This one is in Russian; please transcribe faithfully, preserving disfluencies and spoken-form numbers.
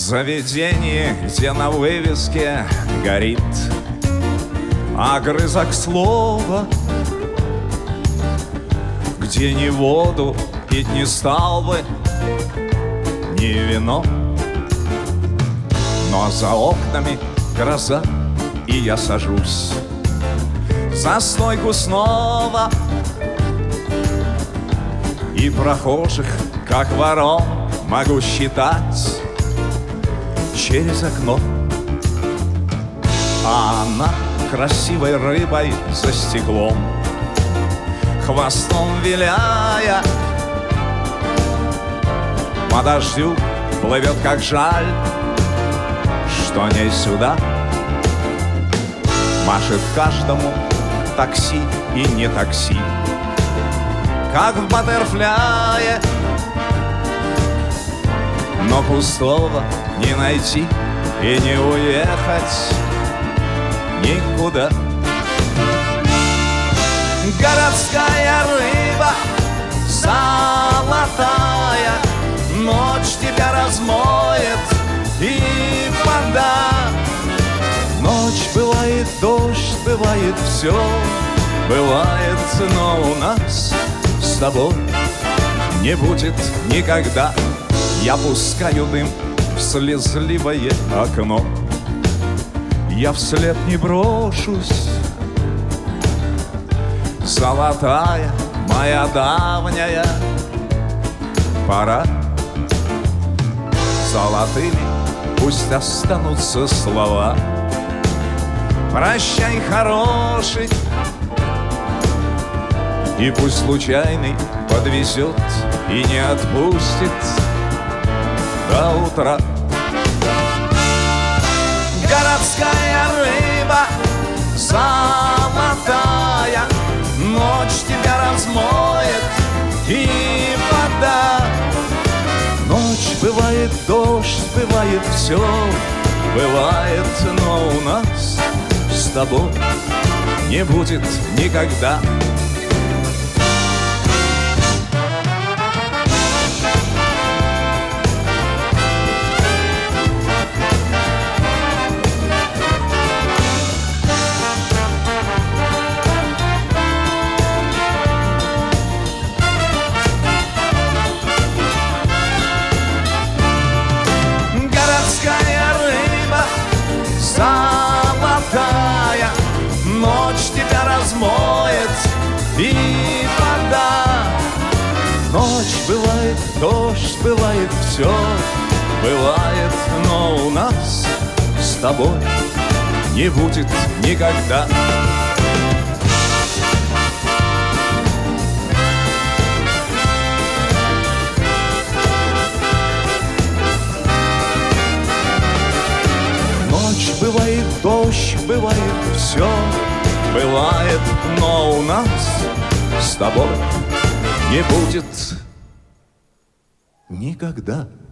заведении, где на вывеске горит огрызок слова, где ни воду пить не стал бы, ни вино. Но за окнами гроза, и я сажусь за стойку снова, и прохожих, как ворон, могу считать через окно. А она красивой рыбой за стеклом, хвостом виляя, по дождю плывет, как жаль, что не сюда. Машет каждому такси и не такси, как в баттерфляе, но пустого не найти и не уехать никуда. Городская рыба золотая, ночь тебя размоет и вода. Ночь бывает, дождь бывает, все бывает, но у нас с тобой не будет никогда. Я пускаю дым в слезливое окно, я вслед не брошусь. Золотая моя давняя пора, золотыми пусть останутся слова. Прощай, хороший, и пусть случайный подвезет и не отпустит до утра. Городская рыба золотая, ночь тебя размоет и вода. Ночь бывает, дождь бывает, все бывает, но у нас с тобой не будет никогда. Золотая, ночь тебя размоет и вода. Ночь бывает, дождь бывает, все бывает, но у нас с тобой не будет никогда. Бывает, дождь бывает, все бывает, но у нас с тобой не будет никогда.